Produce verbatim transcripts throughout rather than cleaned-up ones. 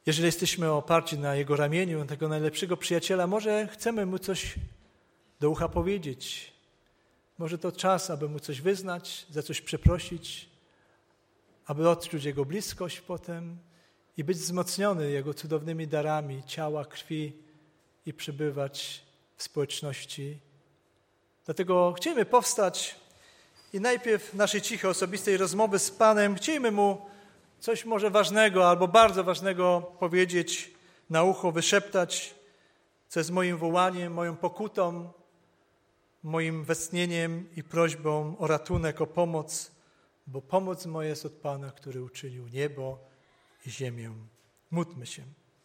Jeżeli jesteśmy oparci na Jego ramieniu, tego najlepszego przyjaciela, może chcemy Mu coś do ucha powiedzieć. Może to czas, aby Mu coś wyznać, za coś przeprosić, aby odczuć Jego bliskość potem i być wzmocniony Jego cudownymi darami ciała, krwi i przebywać w społeczności. Dlatego chcielibyśmy powstać i najpierw w naszej cichej, osobistej rozmowy z Panem chcielibyśmy Mu coś może ważnego albo bardzo ważnego powiedzieć na ucho, wyszeptać, co jest moim wołaniem, moją pokutą, moim westchnieniem i prośbą o ratunek, o pomoc, bo pomoc moja jest od Pana, który uczynił niebo i ziemię. Módlmy się.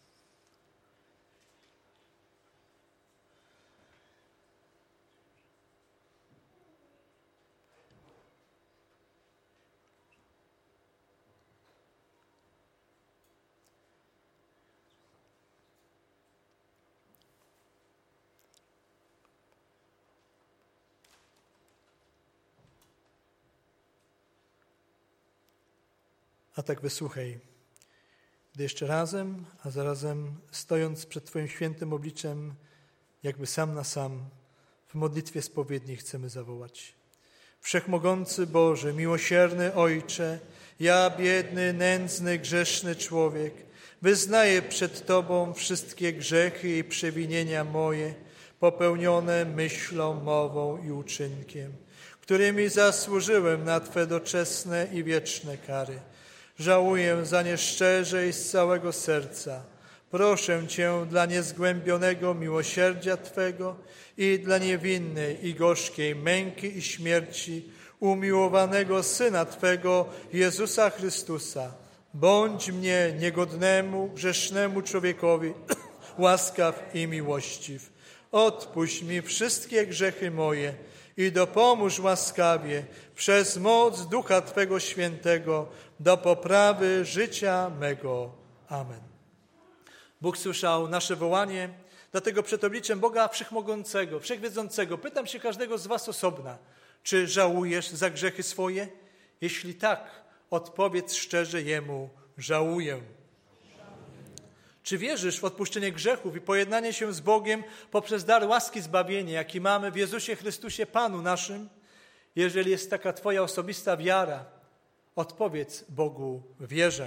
A tak wysłuchaj, gdy jeszcze razem, a zarazem stojąc przed Twoim świętym obliczem, jakby sam na sam, w modlitwie spowiedniej chcemy zawołać. Wszechmogący Boże, miłosierny Ojcze, ja biedny, nędzny, grzeszny człowiek, wyznaję przed Tobą wszystkie grzechy i przewinienia moje, popełnione myślą, mową i uczynkiem, którymi zasłużyłem na Twe doczesne i wieczne kary. Żałuję za nie szczerze i z całego serca. Proszę Cię dla niezgłębionego miłosierdzia Twego i dla niewinnej i gorzkiej męki i śmierci umiłowanego Syna Twego, Jezusa Chrystusa. Bądź mnie, niegodnemu, grzesznemu człowiekowi, łaskaw i miłościw. Odpuść mi wszystkie grzechy moje i dopomóż łaskawie przez moc Ducha Twego Świętego do poprawy życia mego. Amen. Bóg słyszał nasze wołanie, dlatego przed obliczem Boga Wszechmogącego, Wszechwiedzącego pytam się każdego z was osobna, czy żałujesz za grzechy swoje? Jeśli tak, odpowiedz szczerze Jemu, żałuję. Czy wierzysz w odpuszczenie grzechów i pojednanie się z Bogiem poprzez dar łaski zbawienia, jaki mamy w Jezusie Chrystusie, Panu naszym? Jeżeli jest taka Twoja osobista wiara, odpowiedz Bogu, wierzę.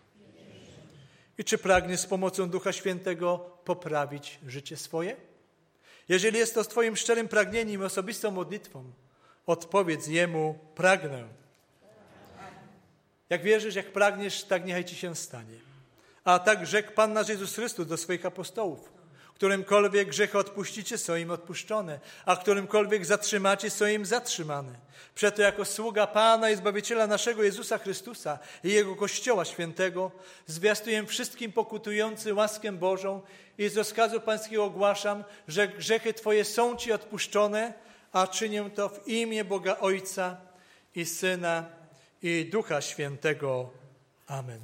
I czy pragniesz z pomocą Ducha Świętego poprawić życie swoje? Jeżeli jest to Twoim szczerym pragnieniem i osobistą modlitwą, odpowiedz Jemu, pragnę. Jak wierzysz, jak pragniesz, tak niechaj Ci się stanie. A tak rzekł Pan nasz Jezus Chrystus do swoich apostołów. Którymkolwiek grzechy odpuścicie, są im odpuszczone, a którymkolwiek zatrzymacie, są im zatrzymane. Przeto jako sługa Pana i Zbawiciela naszego Jezusa Chrystusa i Jego Kościoła Świętego zwiastuję wszystkim pokutującym łaskę Bożą i z rozkazu Pańskiego ogłaszam, że grzechy Twoje są Ci odpuszczone, a czynię to w imię Boga Ojca i Syna i Ducha Świętego. Amen.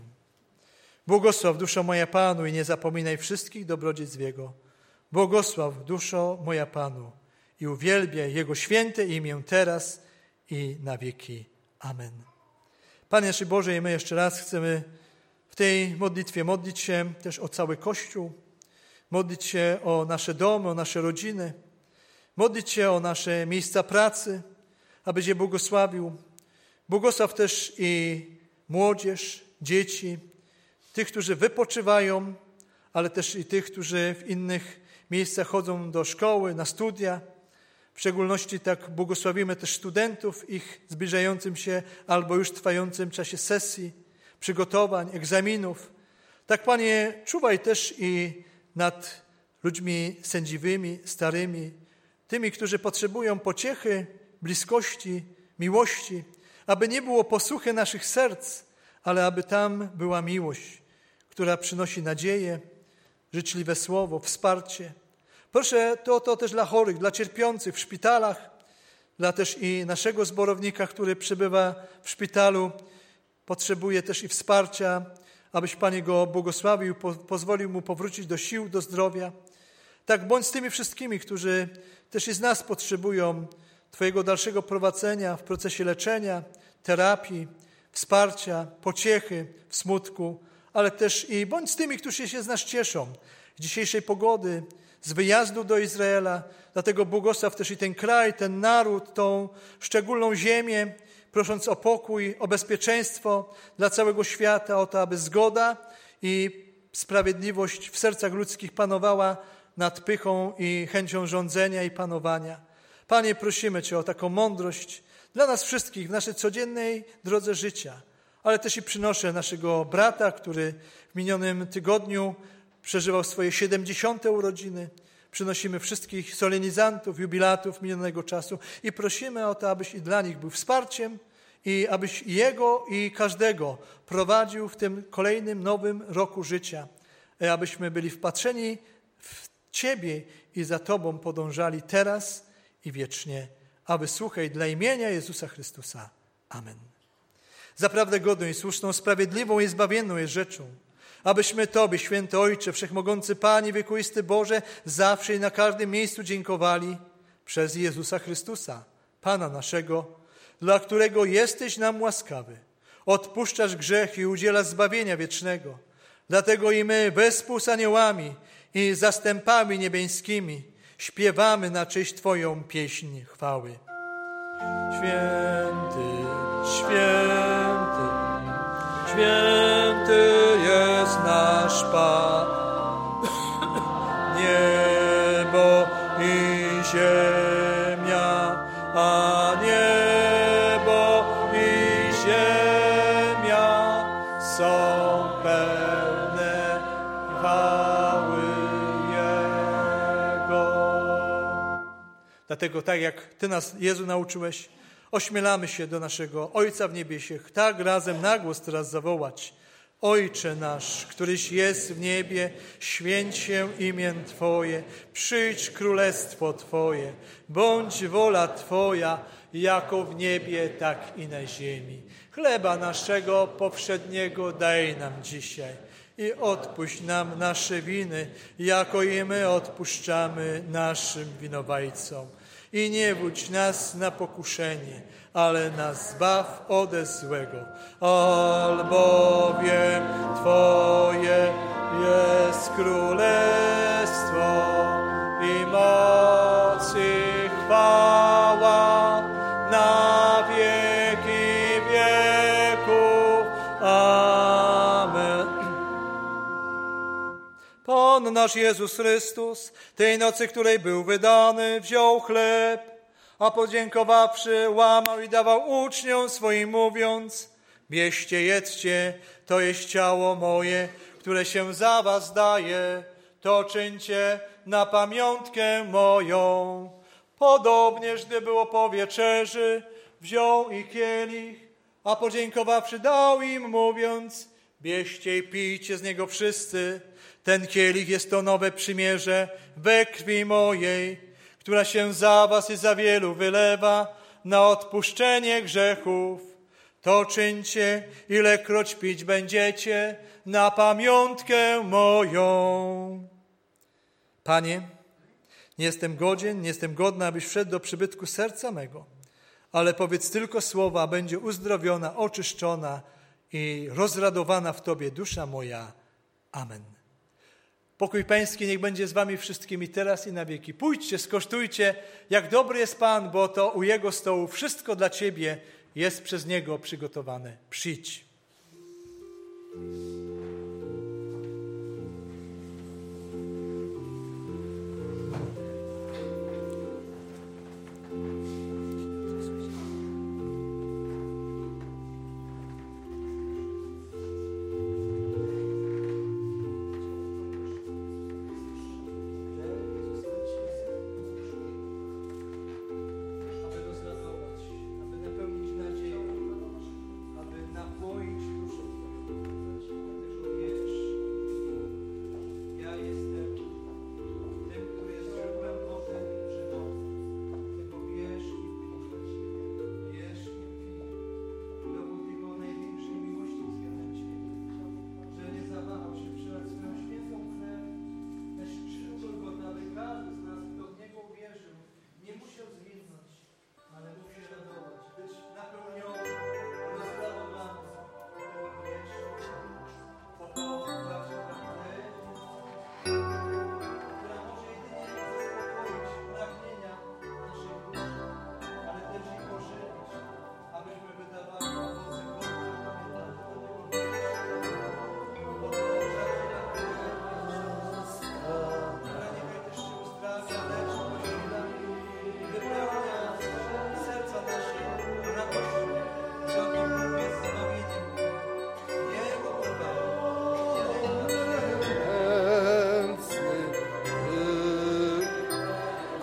Błogosław duszo moja Panu i nie zapominaj wszystkich dobrodziejstw Jego. Błogosław duszo moja Panu i uwielbiaj Jego święte imię teraz i na wieki. Amen. Panie nasz Boże, i my jeszcze raz chcemy w tej modlitwie modlić się też o cały Kościół, modlić się o nasze domy, o nasze rodziny, modlić się o nasze miejsca pracy, abyś je błogosławił. Błogosław też i młodzież, dzieci, tych, którzy wypoczywają, ale też i tych, którzy w innych miejscach chodzą do szkoły, na studia. W szczególności tak błogosławimy też studentów w ich zbliżającym się albo już trwającym czasie sesji, przygotowań, egzaminów. Tak, Panie, czuwaj też i nad ludźmi sędziwymi, starymi, tymi, którzy potrzebują pociechy, bliskości, miłości, aby nie było posłuchy naszych serc, ale aby tam była miłość, która przynosi nadzieję, życzliwe słowo, wsparcie. Proszę to, to też dla chorych, dla cierpiących w szpitalach, dla też i naszego zborownika, który przebywa w szpitalu, potrzebuje też i wsparcia, abyś, Panie, go błogosławił, po, pozwolił mu powrócić do sił, do zdrowia. Tak bądź z tymi wszystkimi, którzy też i z nas potrzebują Twojego dalszego prowadzenia w procesie leczenia, terapii, wsparcia, pociechy w smutku, ale też i bądź z tymi, którzy się z nas cieszą, z dzisiejszej pogody, z wyjazdu do Izraela. Dlatego błogosław też i ten kraj, ten naród, tą szczególną ziemię, prosząc o pokój, o bezpieczeństwo dla całego świata, o to, aby zgoda i sprawiedliwość w sercach ludzkich panowała nad pychą i chęcią rządzenia i panowania. Panie, prosimy Cię o taką mądrość dla nas wszystkich w naszej codziennej drodze życia, ale też i przynoszę naszego brata, który w minionym tygodniu przeżywał swoje siedemdziesiąte urodziny. Przynosimy wszystkich solenizantów, jubilatów minionego czasu i prosimy o to, abyś i dla nich był wsparciem i abyś jego i każdego prowadził w tym kolejnym, nowym roku życia. Abyśmy byli wpatrzeni w Ciebie i za Tobą podążali teraz i wiecznie. A wysłuchaj dla imienia Jezusa Chrystusa. Amen. Zaprawdę godną i słuszną, sprawiedliwą i zbawienną jest rzeczą, abyśmy Tobie, święty Ojcze, wszechmogący Panie, wiekuisty Boże, zawsze i na każdym miejscu dziękowali przez Jezusa Chrystusa, Pana naszego, dla którego jesteś nam łaskawy. Odpuszczasz grzech i udzielasz zbawienia wiecznego. Dlatego i my, wespół z aniołami i zastępami niebieskimi, śpiewamy na cześć Twoją pieśń chwały. Święty, święty, święty jest nasz Pan. Niebo i ziemia, a niebo i ziemia są pełne chwały Jego. Dlatego tak jak Ty nas, Jezu, nauczyłeś, ośmielamy się do naszego Ojca w niebiesiech, tak razem na głos teraz zawołać. Ojcze nasz, któryś jest w niebie, święć się imię Twoje, przyjdź królestwo Twoje, bądź wola Twoja, jako w niebie, tak i na ziemi. Chleba naszego powszedniego daj nam dzisiaj i odpuść nam nasze winy, jako i my odpuszczamy naszym winowajcom. I nie wódź nas na pokuszenie, ale nas zbaw ode złego. Albowiem Twoje jest królestwo i moc i chwała na wieki wieków. Amen. Pan nasz Jezus Chrystus, tej nocy, której był wydany, wziął chleb, a podziękowawszy, łamał i dawał uczniom swoim, mówiąc: bierzcie, jedzcie, to jest ciało moje, które się za was daje, to czyńcie na pamiątkę moją. Podobnież, gdy było po wieczerzy, wziął i kielich, a podziękowawszy, dał im, mówiąc: bierzcie i pijcie z niego wszyscy. Ten kielich jest to nowe przymierze we krwi mojej, która się za was i za wielu wylewa na odpuszczenie grzechów. To czyńcie, ilekroć pić będziecie, na pamiątkę moją. Panie, nie jestem godzien, nie jestem godna, abyś wszedł do przybytku serca mego, ale powiedz tylko słowa, a będzie uzdrowiona, oczyszczona i rozradowana w Tobie dusza moja. Amen. Pokój Pański niech będzie z wami wszystkimi teraz i na wieki. Pójdźcie, skosztujcie, jak dobry jest Pan, bo to u Jego stołu wszystko dla Ciebie jest przez Niego przygotowane. Przyjdź.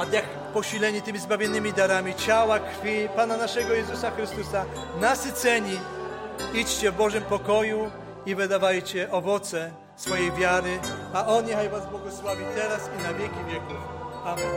a jak posileni tymi zbawiennymi darami ciała, krwi Pana naszego Jezusa Chrystusa, nasyceni, idźcie w Bożym pokoju i wydawajcie owoce swojej wiary, a On niechaj was błogosławi teraz i na wieki wieków. Amen.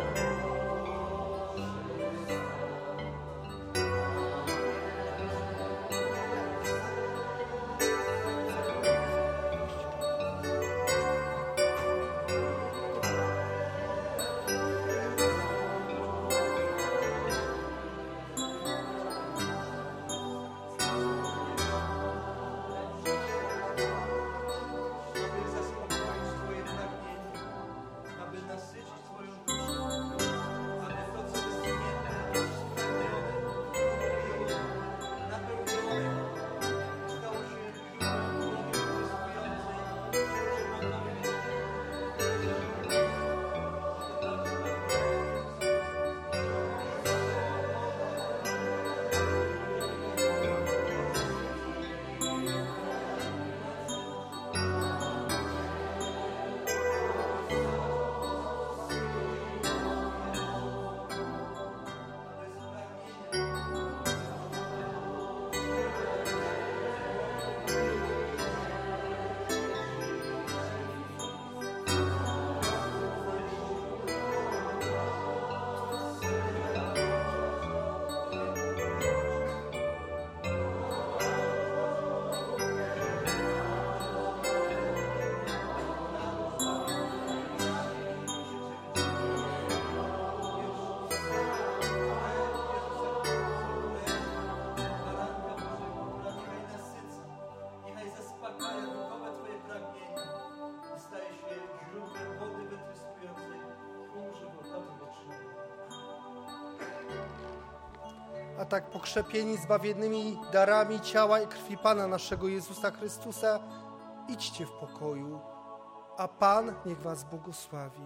A tak pokrzepieni zbawiennymi darami ciała i krwi Pana naszego Jezusa Chrystusa, idźcie w pokoju, a Pan niech was błogosławi.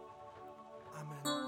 Amen.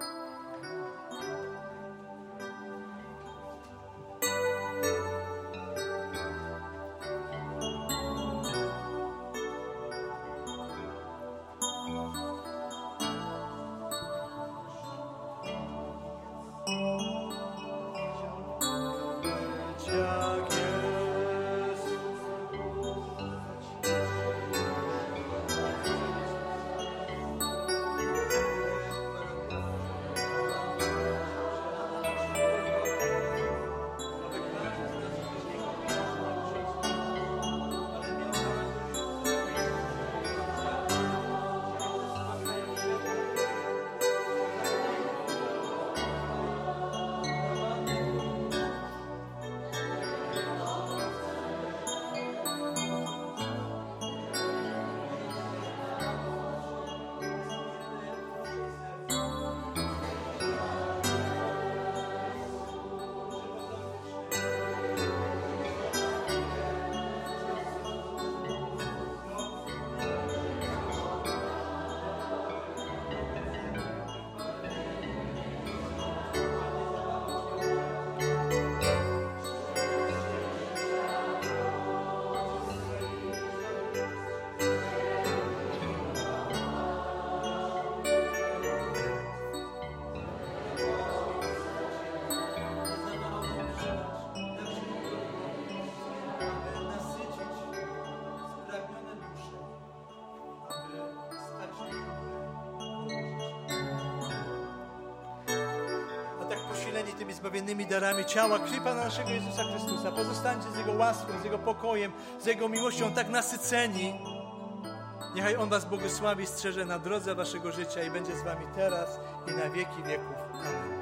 Tymi zbawiennymi darami ciała, krwi Pana naszego Jezusa Chrystusa. Pozostańcie z Jego łaską, z Jego pokojem, z Jego miłością tak nasyceni. Niechaj On was błogosławi, strzeże na drodze waszego życia i będzie z wami teraz i na wieki wieków. Amen.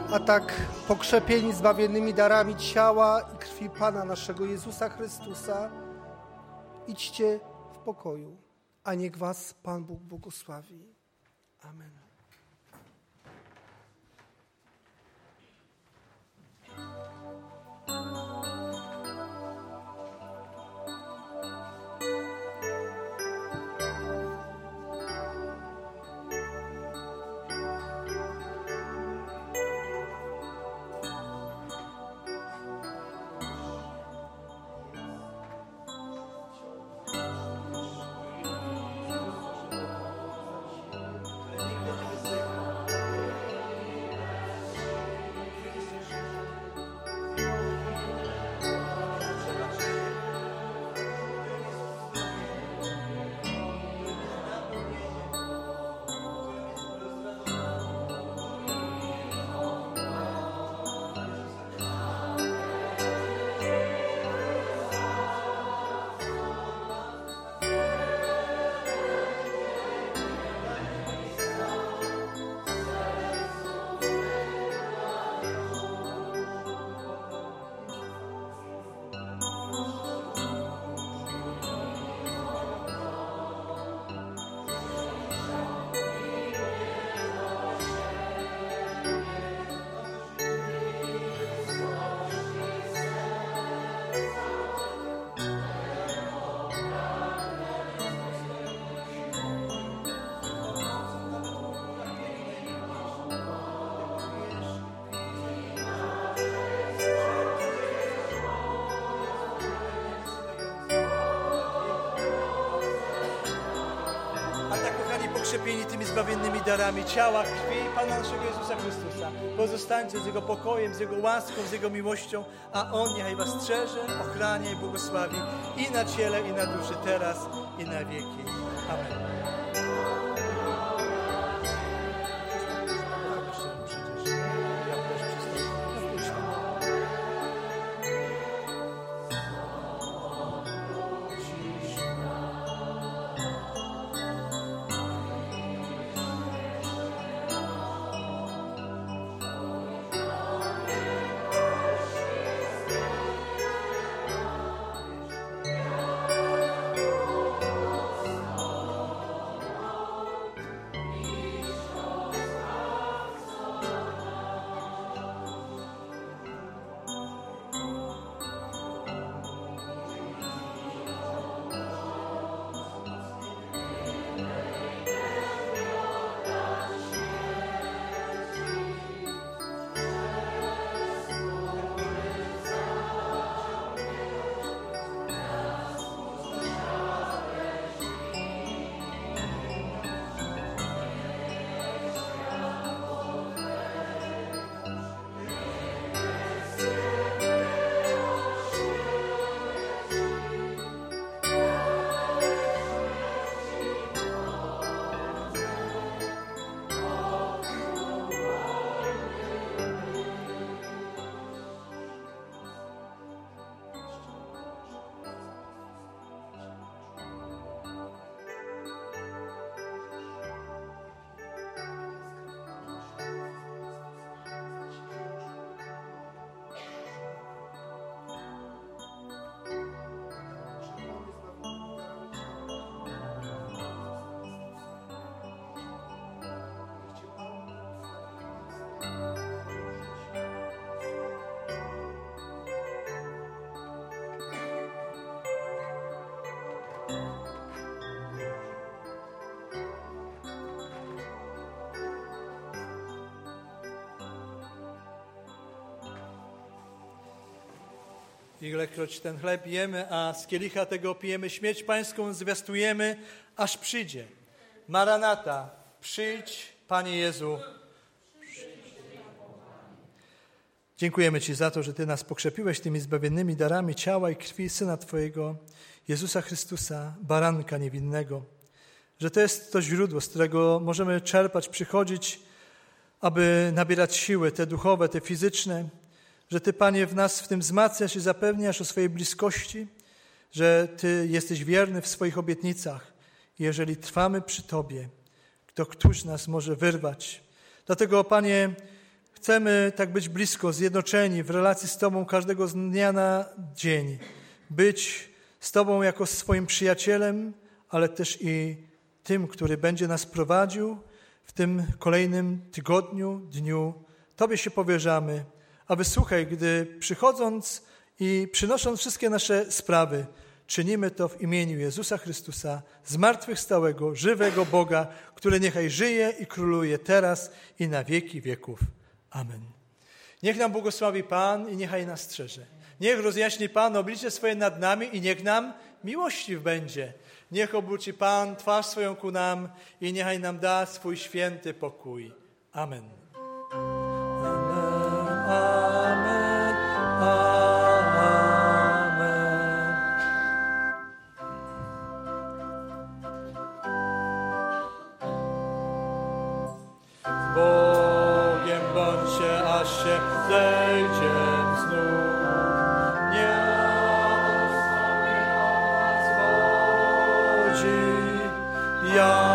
a tak pokrzepieni zbawiennymi darami ciała i krwi Pana naszego Jezusa Chrystusa, idźcie w pokoju, a niech was Pan Bóg błogosławi. Amen. Pokrzepieni tymi zbawiennymi darami ciała, krwi Pana naszego Jezusa Chrystusa. Pozostańcie z Jego pokojem, z Jego łaską, z Jego miłością, a On niechaj was strzeże, ochrania i błogosławi i na ciele, i na duszy, teraz i na wieki. Amen. Ilekroć ten chleb jemy, a z kielicha tego pijemy, śmierć Pańską zwiastujemy, aż przyjdzie. Maranata, przyjdź, Panie Jezu. Dziękujemy Ci za to, że Ty nas pokrzepiłeś tymi zbawiennymi darami ciała i krwi Syna Twojego, Jezusa Chrystusa, baranka niewinnego. Że to jest to źródło, z którego możemy czerpać, przychodzić, aby nabierać siły, te duchowe, te fizyczne. Że Ty, Panie, w nas w tym wzmacniasz i zapewniasz o swojej bliskości, że Ty jesteś wierny w swoich obietnicach. I jeżeli trwamy przy Tobie, to któż nas może wyrwać? Dlatego, Panie, chcemy tak być blisko, zjednoczeni w relacji z Tobą każdego z dnia na dzień. Być z Tobą jako swoim przyjacielem, ale też i tym, który będzie nas prowadził w tym kolejnym tygodniu, dniu. Tobie się powierzamy, a wysłuchaj, gdy przychodząc i przynosząc wszystkie nasze sprawy, czynimy to w imieniu Jezusa Chrystusa, zmartwychwstałego, żywego Boga, który niechaj żyje i króluje teraz i na wieki wieków. Amen. Niech nam błogosławi Pan i niechaj nas strzeże. Niech rozjaśni Pan oblicze swoje nad nami i niech nam miłościw będzie. Niech obróci Pan twarz swoją ku nam i niechaj nam da swój święty pokój. Amen. Amen. Amen. Amen. Z Bogiem bądźcie, aż się zejdzie znów. Ja